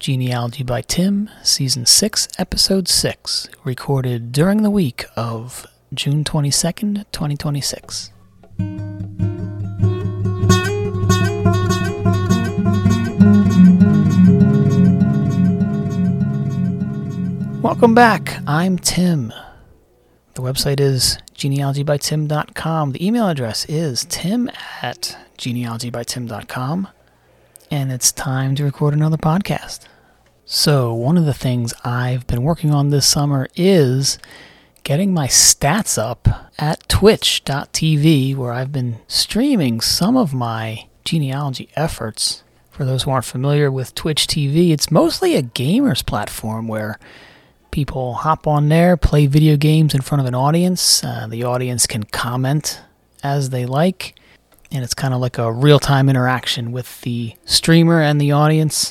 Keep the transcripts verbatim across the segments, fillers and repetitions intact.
Genealogy by Tim, Season six, Episode six, recorded during the week of June twenty-second, twenty twenty-six. Welcome back. I'm Tim. The website is genealogy by tim dot com. The email address is tim at genealogy by tim dot com. And it's time to record another podcast. So one of the things I've been working on this summer is getting my stats up at twitch dot t v, where I've been streaming some of my genealogy efforts. For those who aren't familiar with Twitch T V, it's mostly a gamer's platform where people hop on there, play video games in front of an audience. Uh, the audience can comment as they like. And it's kind of like a real-time interaction with the streamer and the audience.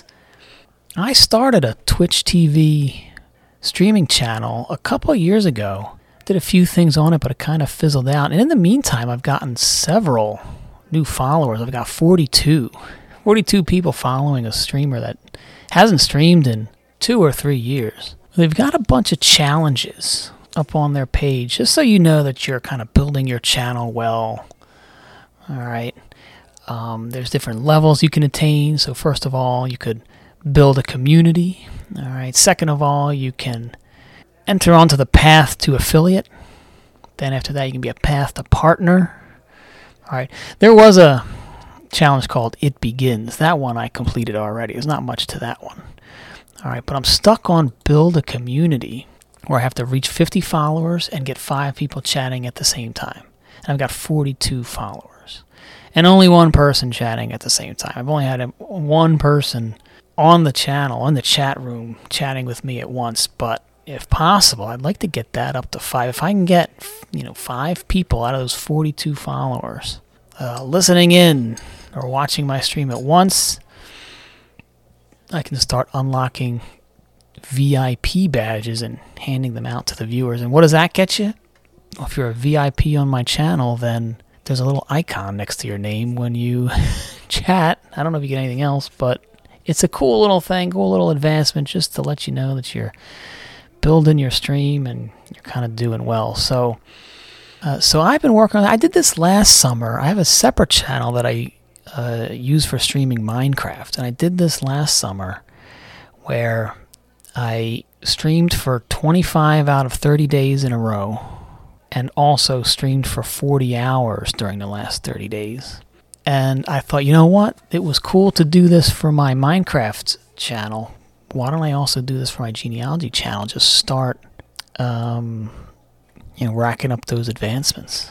I started a Twitch T V streaming channel a couple of years ago. Did a few things on it, but it kind of fizzled out. And in the meantime, I've gotten several new followers. I've got forty-two. forty-two people following a streamer that hasn't streamed in two or three years. They've got a bunch of challenges up on their page, just so you know that you're kind of building your channel well. All right. Um, there's different levels you can attain. So first of all, you could build a community. All right. Second of all, you can enter onto the path to affiliate. Then after that, you can be a path to partner. All right. There was a challenge called It Begins. That one I completed already. There's not much to that one. All right. But I'm stuck on build a community, where I have to reach fifty followers and get five people chatting at the same time. And I've got forty-two followers. And only one person chatting at the same time. I've only had one person on the channel, in the chat room, chatting with me at once. But if possible, I'd like to get that up to five. If I can get, you know, five people out of those forty-two followers uh, listening in or watching my stream at once, I can start unlocking V I P badges and handing them out to the viewers. And what does that get you? Well, if you're a V I P on my channel, then there's a little icon next to your name when you chat. I don't know if you get anything else, but it's a cool little thing, cool little advancement just to let you know that you're building your stream and you're kind of doing well. So uh, so I've been working on I did this last summer. I have a separate channel that I uh, use for streaming Minecraft. And I did this last summer where I streamed for twenty-five out of thirty days in a row, and also streamed for forty hours during the last thirty days. And I thought, you know what? It was cool to do this for my Minecraft channel. Why don't I also do this for my genealogy channel? Just start, um, you know, racking up those advancements.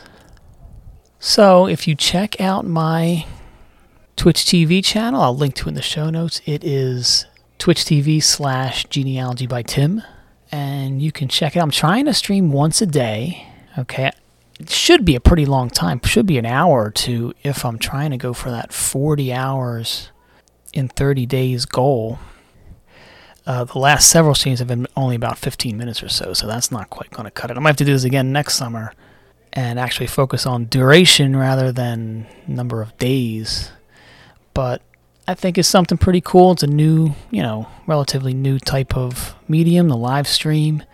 So if you check out my Twitch T V channel, I'll link to it in the show notes. It is Twitch T V slash genealogy by Tim. And you can check it out. I'm trying to stream once a day. Okay, it should be a pretty long time. Should be an hour or two if I'm trying to go for that forty hours in thirty days goal. Uh, the last several streams have been only about fifteen minutes or so, so that's not quite going to cut it. I might have to do this again next summer and actually focus on duration rather than number of days. But I think it's something pretty cool. It's a new, you know, relatively new type of medium, the live stream.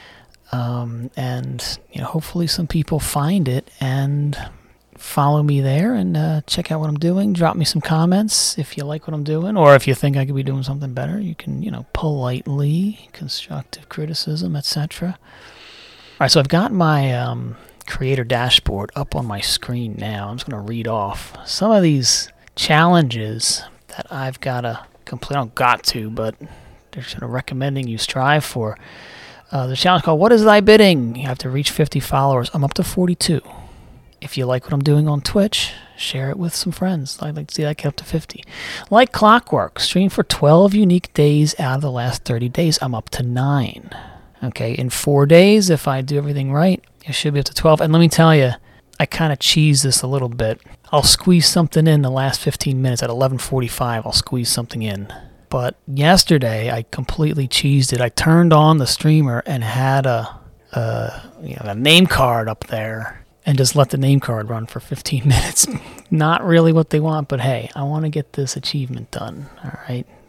Um, and, you know, hopefully some people find it and follow me there and uh, check out what I'm doing. Drop me some comments if you like what I'm doing, or if you think I could be doing something better. You can, you know, politely, constructive criticism, et cetera. All right, so I've got my um, creator dashboard up on my screen now. I'm just going to read off some of these challenges that I've got to complete. I don't got to, but they're sort of recommending you strive for. Uh, the challenge called What is Thy Bidding? You have to reach fifty followers. I'm up to forty-two. If you like what I'm doing on Twitch, share it with some friends. I'd like to see that get up to fifty. Like clockwork, stream for twelve unique days out of the last thirty days. I'm up to nine. Okay, in four days, if I do everything right, it should be up to twelve. And let me tell you, I kind of cheese this a little bit. I'll squeeze something in the last fifteen minutes. At eleven forty-five, I'll squeeze something in. But yesterday, I completely cheesed it. I turned on the streamer and had a, a, you know, a name card up there and just let the name card run for fifteen minutes. Not really what they want, but hey, I want to get this achievement done. All right,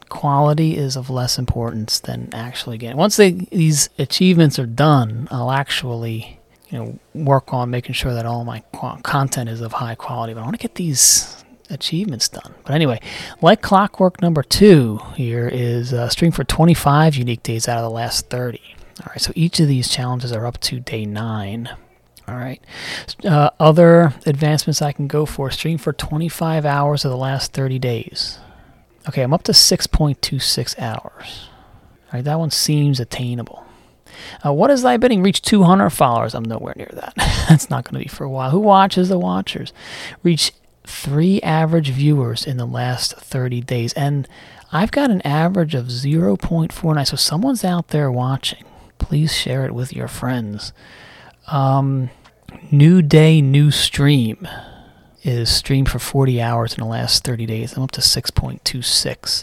quality is of less importance than actually getting. Once they, these achievements are done, I'll actually, you know, work on making sure that all my content is of high quality. But I want to get these achievements done. But anyway, like clockwork, number two here is uh, stream for twenty-five unique days out of the last thirty. All right, so each of these challenges are up to day nine. All right. Uh, other advancements I can go for: stream for twenty-five hours of the last thirty days. Okay, I'm up to six point two six hours. All right, that one seems attainable. Uh, what is thy bidding? Reach two hundred followers. I'm nowhere near that. That's not going to be for a while. Who watches the watchers? Reach three average viewers in the last thirty days. And I've got an average of zero point four nine. So someone's out there watching. Please share it with your friends. Um... New day, new stream is streamed for forty hours in the last thirty days. I'm up to six point two six.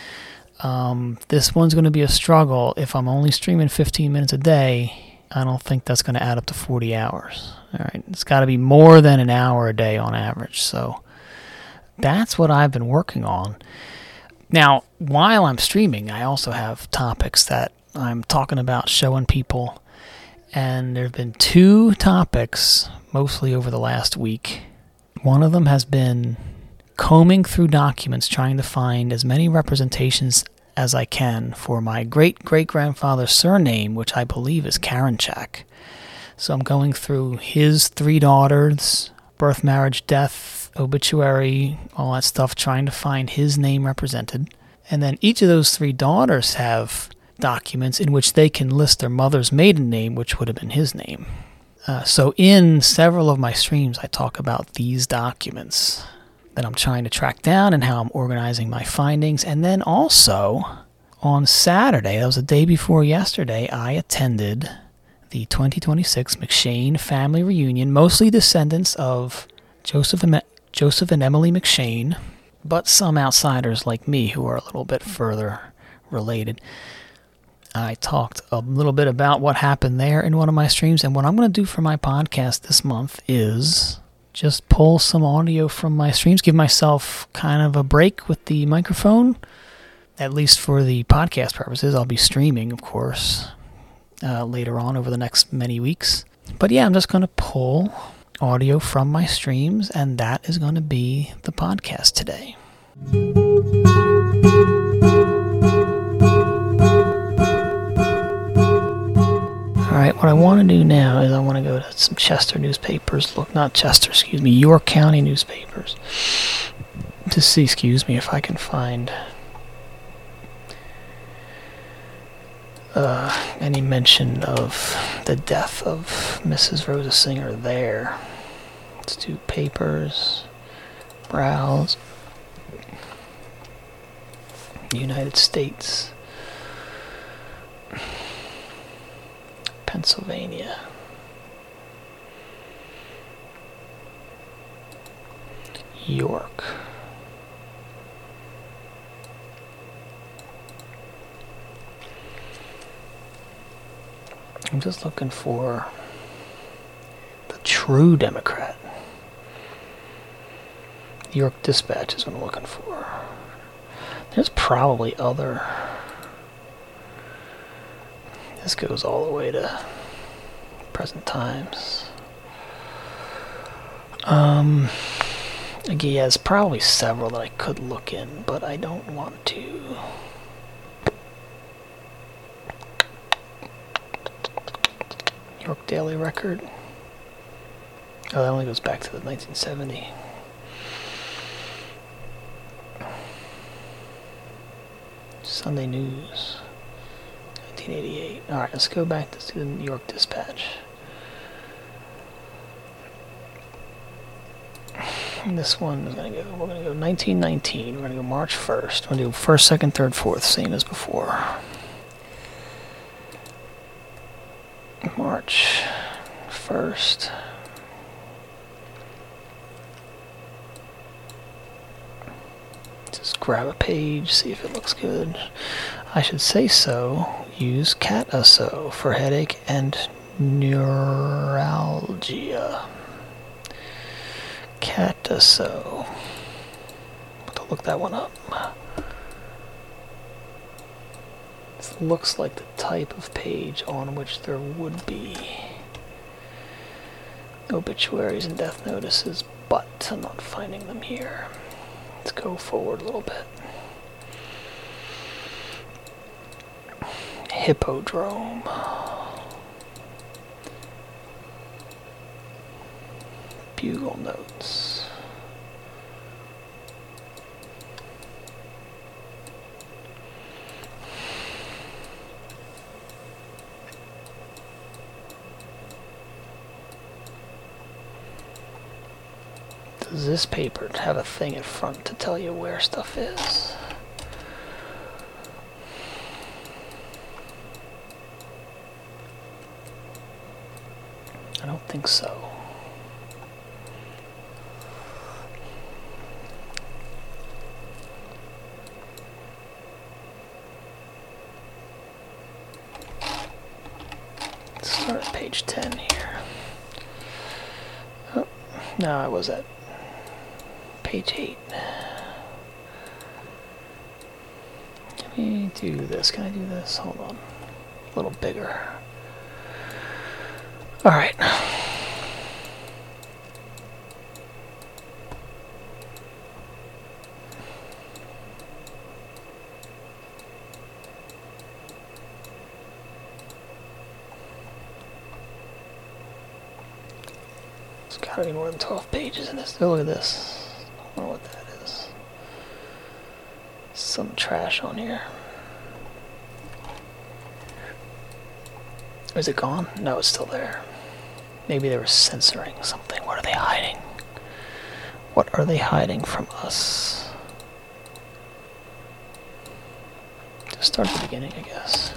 Um, this one's going to be a struggle. If I'm only streaming fifteen minutes a day, I don't think that's going to add up to forty hours. All right, it's got to be more than an hour a day on average. So that's what I've been working on. Now, while I'm streaming, I also have topics that I'm talking about, showing people. And there have been two topics, mostly over the last week. One of them has been combing through documents, trying to find as many representations as I can for my great-great-grandfather's surname, which I believe is Karinchak. So I'm going through his three daughters, birth, marriage, death, obituary, all that stuff, trying to find his name represented. And then each of those three daughters have documents in which they can list their mother's maiden name, which would have been his name. Uh, so in several of my streams, I talk about these documents that I'm trying to track down and how I'm organizing my findings. And then also on Saturday, that was the day before yesterday, I attended the twenty twenty-six McShane family reunion, mostly descendants of Joseph and, Joseph and Emily McShane, but some outsiders like me who are a little bit further related. I talked a little bit about what happened there in one of my streams, and what I'm going to do for my podcast this month is just pull some audio from my streams, give myself kind of a break with the microphone, at least for the podcast purposes. I'll be streaming, of course, uh, later on over the next many weeks. But yeah, I'm just going to pull audio from my streams, and that is going to be the podcast today. Alright, what I want to do now is I want to go to some Chester newspapers, look, not Chester, excuse me, York County newspapers, to see, excuse me, if I can find uh, any mention of the death of Missus Rosa Singer there. Let's do papers, browse, United States, Pennsylvania, York, I'm just looking for the True Democrat. York Dispatch is what I'm looking for. There's probably other. This goes all the way to present times. Um, again, yeah, there's probably several that I could look in, but I don't want to. York Daily Record. Oh, that only goes back to the nineteen seventy. Sunday News. nineteen eighty-eight. Alright, let's go back to the New York Dispatch. And this one is gonna go, we're gonna go nineteen nineteen, we're gonna go March first. We're gonna do first, second, third, fourth, same as before. March first. Just grab a page, see if it looks good. I should say so. Use Cataso for headache and neuralgia. Cataso. I'll have to look that one up. This looks like the type of page on which there would be obituaries and death notices, but I'm not finding them here. Let's go forward a little bit. Hippodrome. Bugle notes. Does this paper have a thing in front to tell you where stuff is? I don't think so. Let's start at page ten here. Oh, no, I was at page eight. Let me do this. Can I do this? Hold on. A little bigger. Alright. There's gotta be more than twelve pages in this. Oh, look at this. I don't know what that is. Some trash on here. Is it gone? No, it's still there. Maybe they were censoring something. What are they hiding? What are they hiding from us? Just start at the beginning, I guess.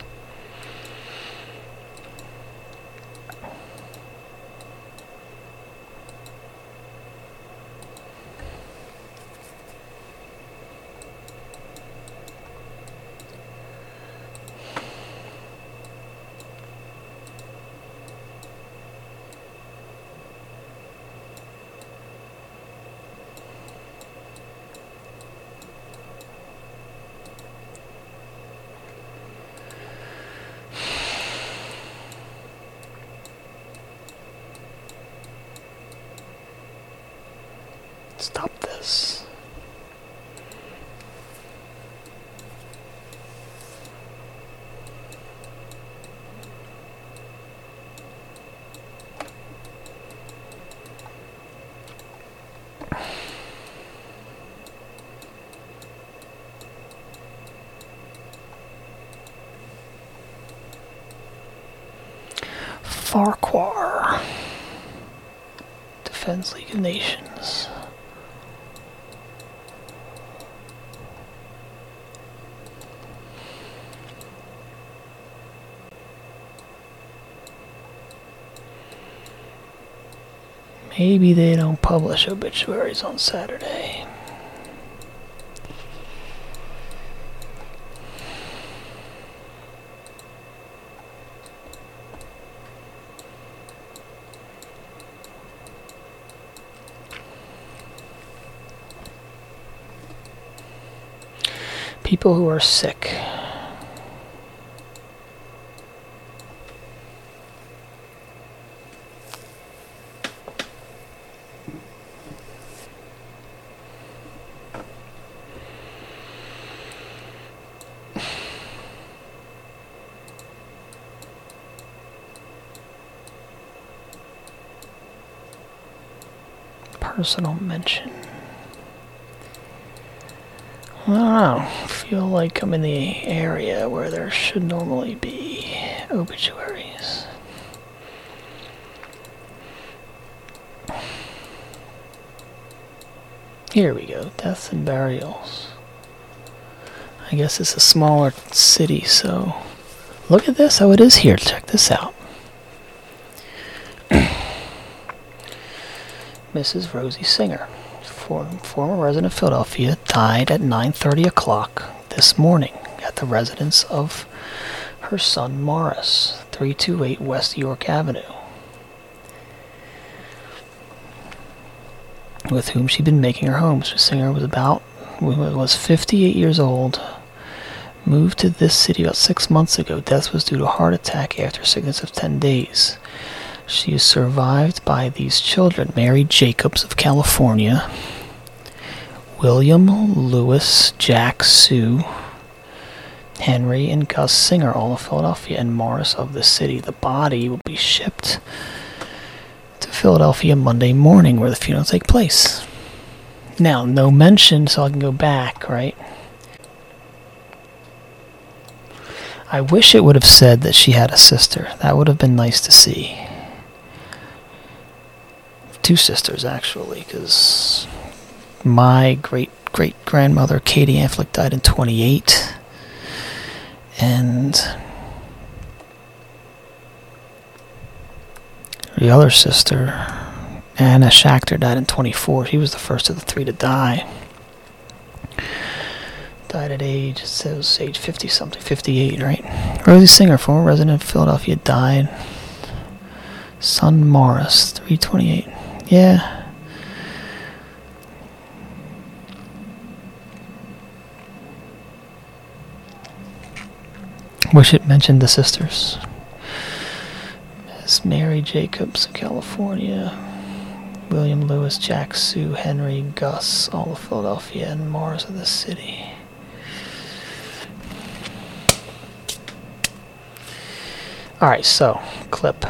Stop this. Farquhar. Defense League of Nations. Maybe they don't publish obituaries on Saturday. People who are sick. Personal mention. I don't know. I feel like I'm in the area where there should normally be obituaries. Here we go. Deaths and burials. I guess it's a smaller city, so... Look at this, how it is here. Check this out. Missus Rosie Singer, former resident of Philadelphia, died at nine thirty o'clock this morning at the residence of her son Morris, three two eight West York Avenue, with whom she'd been making her home. Mister Singer was about was fifty-eight years old, Moved to this city about six months ago. Death was due to a heart attack after sickness of ten days. She is survived by these children. Mary Jacobs of California, William Lewis, Jack Sue, Henry and Gus Singer, all of Philadelphia, and Morris of the city. The body will be shipped to Philadelphia Monday morning, where the funeral will take place. Now, no mention, so I can go back, right? I wish it would have said that she had a sister. That would have been nice to see. Two sisters, actually, because my great-great-grandmother, Katie Affleck, died in twenty-eight. And the other sister, Anna Schachter, died in twenty-four. She was the first of the three to die. Died at age, it says age fifty-something, fifty-eight, right? Rosie Singer, former resident of Philadelphia, died. Son Morris, three twenty-eight. Yeah. Wish it mentioned the sisters. Miss Mary Jacobs of California, William Lewis, Jack Sue, Henry, Gus, all of Philadelphia, and Morris of the city. Alright, so, clip.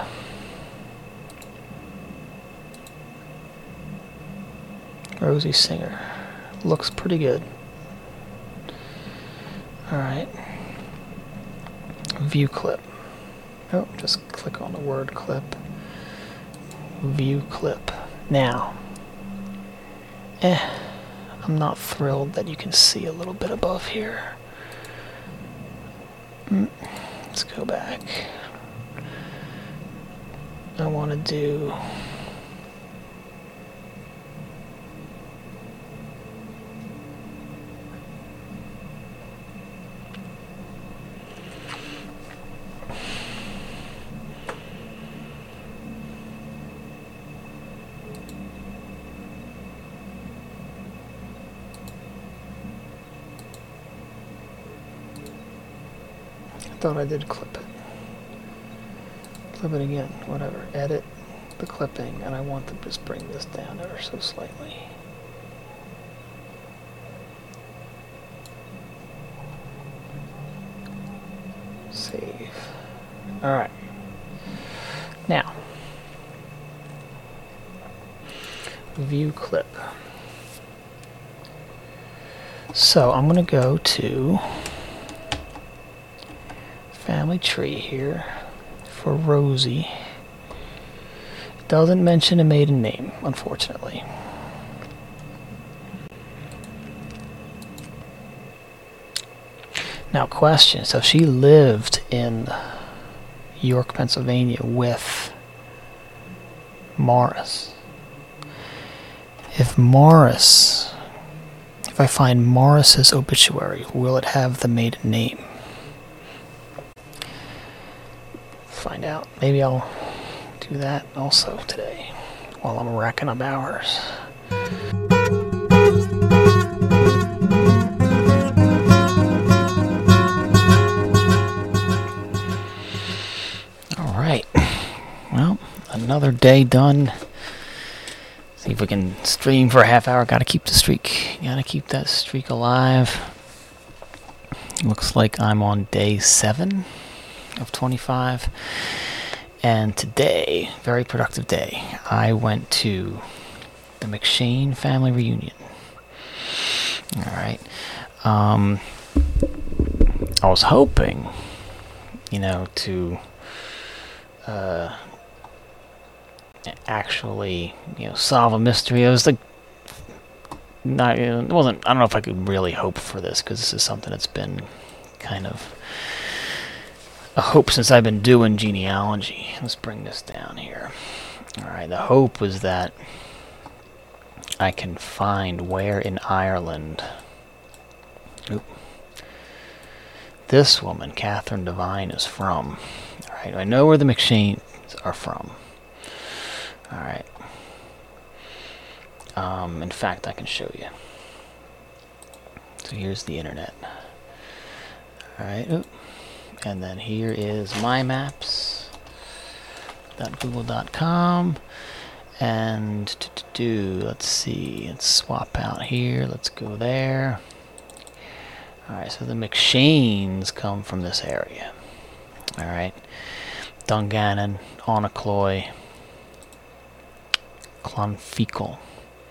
Rosie Singer. Looks pretty good. Alright. View clip. Oh, just click on the word clip. View clip. Now. Eh. I'm not thrilled that you can see a little bit above here. Mm, let's go back. I want to do I thought I did clip it. Clip it again, whatever. Edit the clipping, and I want to just bring this down ever so slightly. Save. Alright. Now, view clip. So I'm going to go to family tree here for Rosie. It doesn't mention a maiden name, unfortunately. Now, question. So she lived in York, Pennsylvania with Morris. If Morris, if I find Morris's obituary, will it have the maiden name? Find out. Maybe I'll do that also today while I'm racking up hours. All right. Well, another day done. See if we can stream for a half hour. Got to keep the streak. Got to keep that streak alive. Looks like I'm on day seven of twenty-five, and today, very productive day, I went to the McShane family reunion. Alright. Um, I was hoping, you know, to uh, actually, you know, solve a mystery. I was like, not, it wasn't, I don't know if I could really hope for this, because this is something that's been kind of a hope since I've been doing genealogy. Let's bring this down here. Alright, the hope was that I can find where in Ireland oop, this woman, Catherine Devine, is from. Alright, I know where the McShanes are from. Alright. Um, in fact, I can show you. So here's the internet. Alright, and then here is my maps dot google dot com. And to, to do, let's see, let's swap out here, let's go there. Alright, so the McShanes come from this area. Alright, Dungannon, Onacloy, Clonfecal.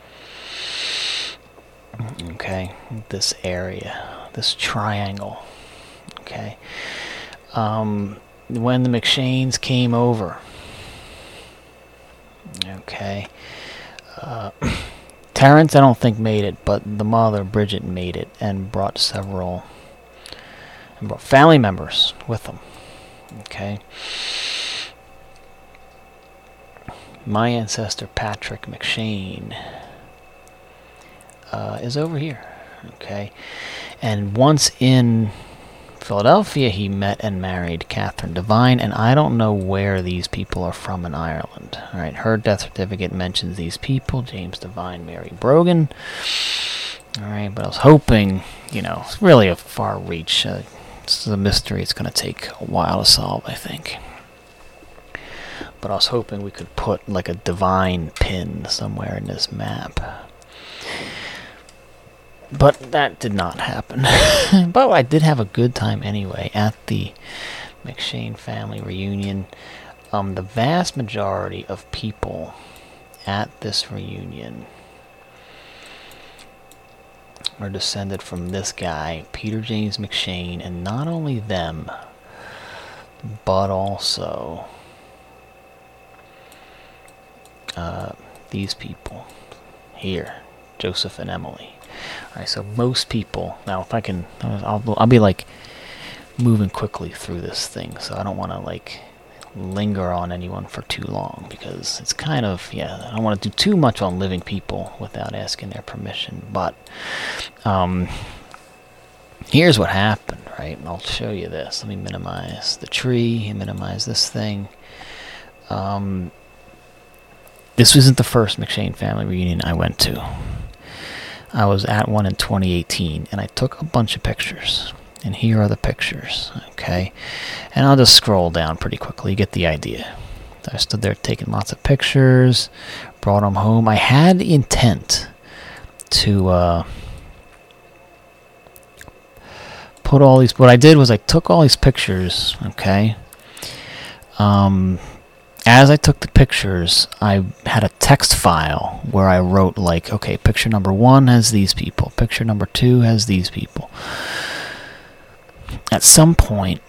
Okay, this area, this triangle. Okay, um, when the McShanes came over, okay, uh, Terrence I don't think made it, but the mother Bridget made it and brought several, and brought family members with them. Okay, my ancestor Patrick McShane uh, is over here. Okay, and once in Philadelphia, he met and married Catherine Devine, and I don't know where these people are from in Ireland. All right, her death certificate mentions these people: James Devine, Mary Brogan. All right, but I was hoping, you know, it's really a far reach. Uh, this is a mystery. It's going to take a while to solve, I think. But I was hoping we could put like a Devine pin somewhere in this map. But that did not happen. But I did have a good time anyway at the McShane family reunion. Um, the vast majority of people at this reunion are descended from this guy, Peter James McShane, and not only them, but also uh, these people here, Joseph and Emily. Alright, so most people, now if I can, I'll, I'll be like moving quickly through this thing, so I don't want to like linger on anyone for too long, because it's kind of, yeah, I don't want to do too much on living people without asking their permission. But um, here's what happened, right? And I'll show you this. Let me minimize the tree and minimize this thing. Um, this wasn't the first McShane family reunion I went to. I was at one in twenty eighteen, and I took a bunch of pictures. And here are the pictures, okay? And I'll just scroll down pretty quickly. You get the idea. I stood there taking lots of pictures, brought them home. I had the intent to uh, put all these... What I did was I took all these pictures, okay? Um... As I took the pictures, I had a text file where I wrote like, okay, picture number one has these people. Picture number two has these people. At some point,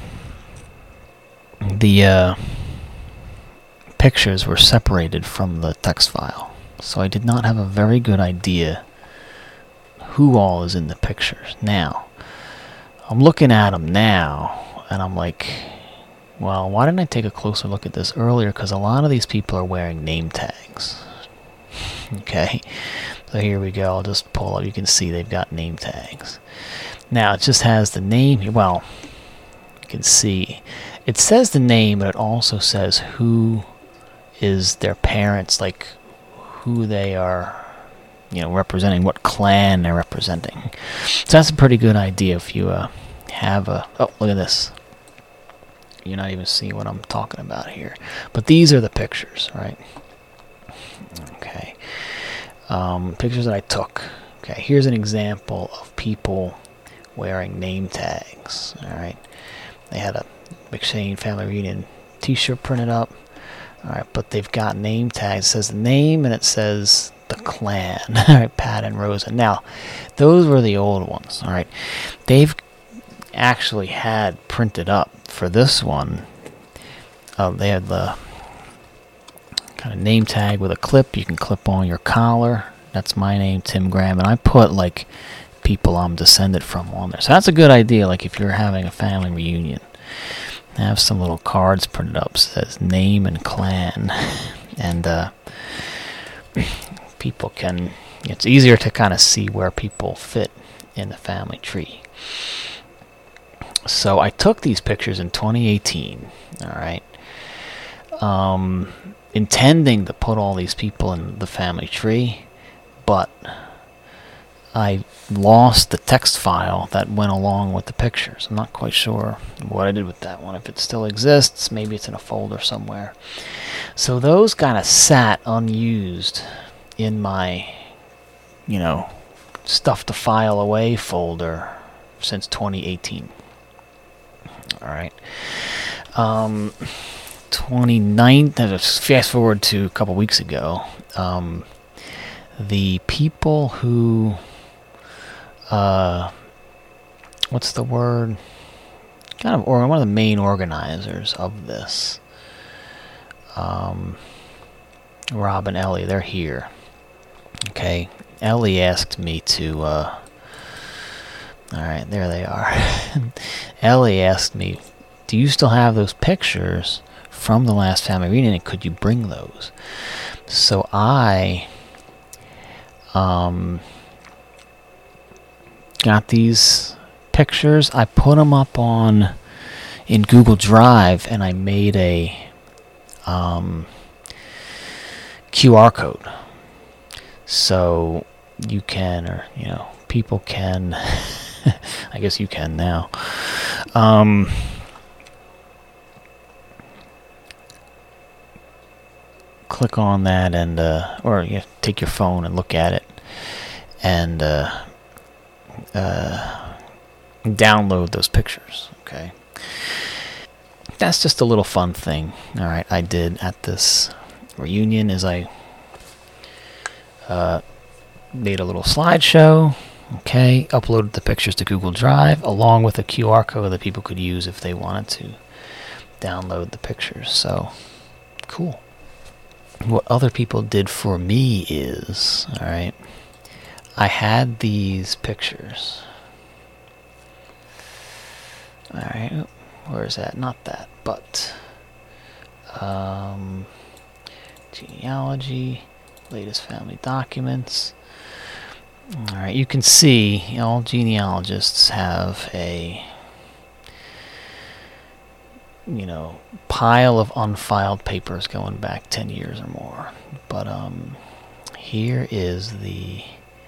the uh, pictures were separated from the text file. So I did not have a very good idea who all is in the pictures. Now, I'm looking at them now, and I'm like... Well, why didn't I take a closer look at this earlier? Because a lot of these people are wearing name tags. Okay, so here we go. I'll just pull up. You can see they've got name tags. Now, it just has the name here. Well, you can see it says the name, but it also says who is their parents, like who they are, you know, representing, what clan they're representing. So that's a pretty good idea if you uh, have a... Oh, look at this. You're not even seeing what I'm talking about here. But these are the pictures, right? Okay. Um, pictures that I took. Okay, here's an example of people wearing name tags. All right. They had a McShane family reunion t-shirt printed up. All right, but they've got name tags. It says the name and it says the clan. All right, Pat and Rosa. Now, those were the old ones. All right. They've actually had printed up for this one. Uh, they had the kind of name tag with a clip you can clip on your collar. That's my name, Tim Graham, and I put like people I'm descended from on there. So that's a good idea. Like if you're having a family reunion, have some little cards printed up that says name and clan, and uh, people can. It's easier to kind of see where people fit in the family tree. So I took these pictures in twenty eighteen, all right, um, intending to put all these people in the family tree, but I lost the text file that went along with the pictures. I'm not quite sure what I did with that one. If it still exists, maybe it's in a folder somewhere. So those kind of sat unused in my, you know, stuff to file away folder since twenty eighteen. All right. Um, twenty-ninth, fast forward to a couple weeks ago, um, the people who, uh, what's the word? Kind of, or one of the main organizers of this, um, Rob and Ellie, they're here. Okay, Ellie asked me to, uh, alright, there they are. Ellie asked me, do you still have those pictures from the last family reunion, and could you bring those? So I um, got these pictures. I put them up on in Google Drive, and I made a um, Q R code. So you can, or you know, people can. I guess you can now. Um, click on that, and uh, or you know, take your phone and look at it, and uh, uh, download those pictures. Okay, that's just a little fun thing. All right, I did at this reunion is I uh, made a little slideshow. Okay, uploaded the pictures to Google Drive along with a Q R code that people could use if they wanted to download the pictures. So, cool. What other people did for me is, alright, I had these pictures. Alright, where is that? Not that, but um, genealogy, latest family documents. Alright, you can see all genealogists have a, you know, pile of unfiled papers going back ten years or more. But um, here is the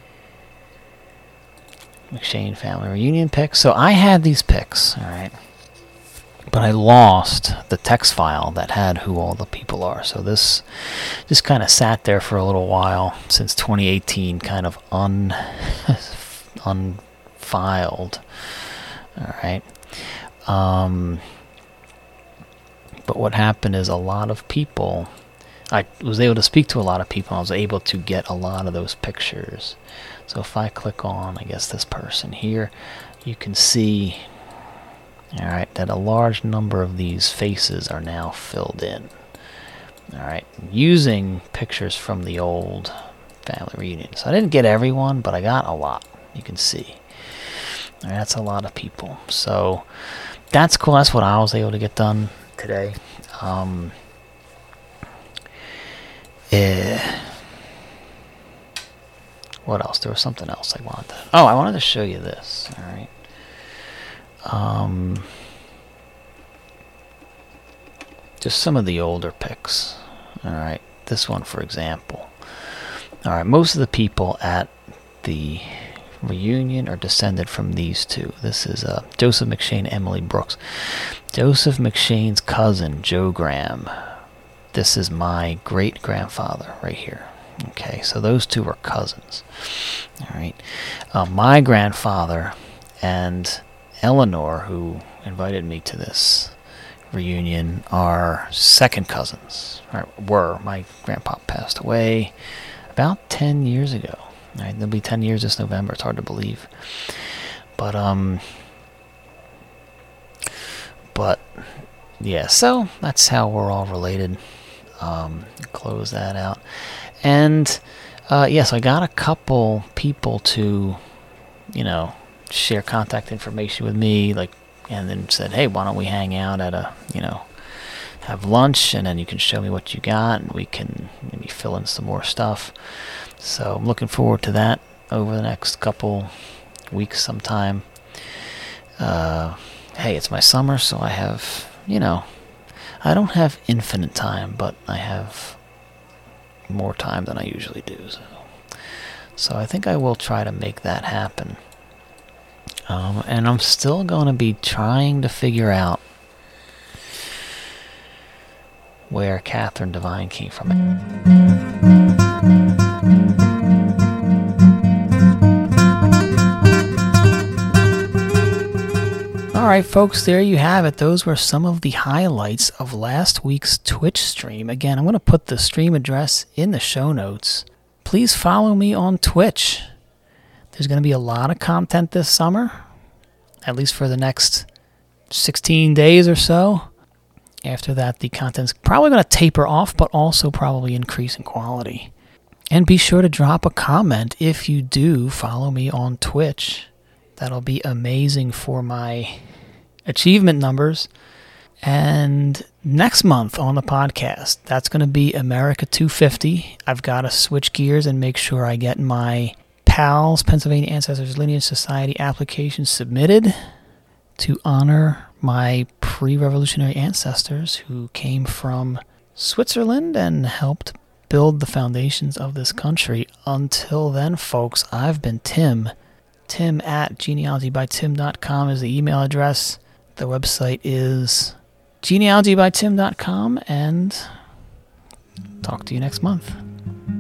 McShane family reunion pics. So I had these pics, alright, but I lost the text file that had who all the people are. So this just kind of sat there for a little while since twenty eighteen, kind of un unfiled. All right. Um, but what happened is a lot of people, I was able to speak to a lot of people. I was able to get a lot of those pictures. So if I click on, I guess, this person here, you can see, all right, that a large number of these faces are now filled in. All right, using pictures from the old family reunion. So I didn't get everyone, but I got a lot. You can see. All right, that's a lot of people. So that's cool. That's what I was able to get done today. Um, eh, what else? There was something else I wanted to... Oh, I wanted to show you this. All right. Um, just some of the older pics. All right, this one, for example. All right, most of the people at the reunion are descended from these two. This is uh, Joseph McShane, Emily Brooks. Joseph McShane's cousin, Joe Graham. This is my great-grandfather right here. Okay, so those two are cousins. All right, uh, my grandfather and Eleanor, who invited me to this reunion, are second cousins. Or were. My grandpa passed away about ten years ago. Right? It'll be ten years this November. It's hard to believe. But, um... But, yeah, so that's how we're all related. Um, close that out. And, uh, yes, I got a couple people to, you know, share contact information with me, like, and then said, hey, why don't we hang out at a, you know, have lunch, and then you can show me what you got, and we can maybe fill in some more stuff. So I'm looking forward to that over the next couple weeks sometime. Uh, hey, it's my summer, so I have, you know, I don't have infinite time, but I have more time than I usually do. So So I think I will try to make that happen. Um, and I'm still going to be trying to figure out where Catherine Devine came from. Alright folks, there you have it. Those were some of the highlights of last week's Twitch stream. Again, I'm going to put the stream address in the show notes. Please follow me on Twitch. There's going to be a lot of content this summer, at least for the next sixteen days or so. After that, the content's probably going to taper off, but also probably increase in quality. And be sure to drop a comment if you do follow me on Twitch. That'll be amazing for my achievement numbers. And next month on the podcast, that's going to be America two fifty. I've got to switch gears and make sure I get my PALS, Pennsylvania Ancestors Lineage Society application submitted to honor my pre-revolutionary ancestors who came from Switzerland and helped build the foundations of this country. Until then, folks, I've been Tim. Tim at genealogy by tim dot com is the email address. The website is genealogy by tim dot com, and talk to you next month.